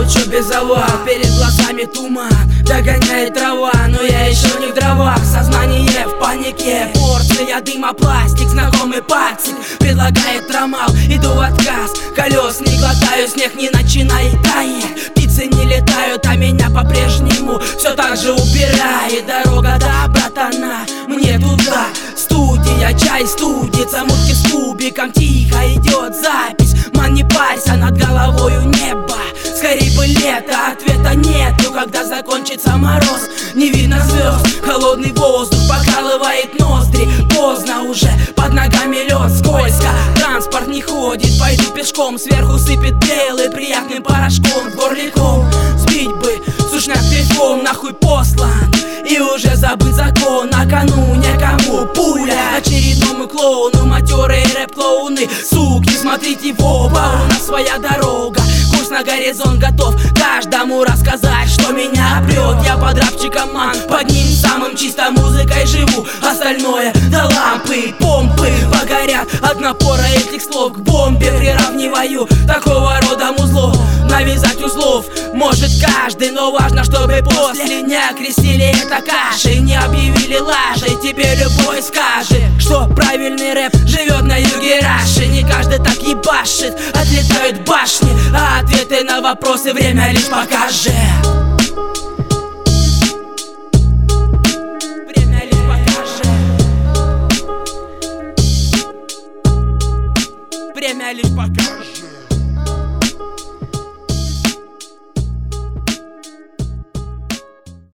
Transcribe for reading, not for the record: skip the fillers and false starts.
чё без завал, перед глазами туман, догоняет трава, но я еще не в дровах. Сознание в панике, порция дыма, пластик, знакомый пальчик предлагает ромал. Иду в отказ, колес не глотаю, снег не начинает таять, птицы не летают, а меня по-прежнему все так же упирает. Дорога до братана, мне туда. Студия, чай, студится, мутки с кубиком, тихо идет запись. Ман, не парься, над головою небо, скорей бы лето, ответа нету. Когда закончится мороз, не видно звезд, холодный воздух покалывает ноздри. Поздно уже, под ногами лед, скользко, транспорт не ходит, пойду пешком. Сверху сыпет белый приятным порошком, в горле ком, сбить бы сушняк телефон, нахуй послан и уже забыт закон. На кону некому пуля очередному клоуну, матерые рэп-клоуны, суки, смотрите в оба, у нас своя дорога, курс на горизонт готов каждому рассказать, что меня прет. Я под рапчиком, ман, под ним самым чисто музыкой живу, остальное до лампы, помпы погорят от напора этих слов. К бомбе приравниваю такого рода музлов, навязать узлов может каждый, но важно, чтобы после не окрестили это кашей, не объявили лажей. Теперь любой скажет, что правильный рэп живет на юге Раши. Не каждый так ебашит, отлетают башни, а ответы на вопросы время лишь покажет.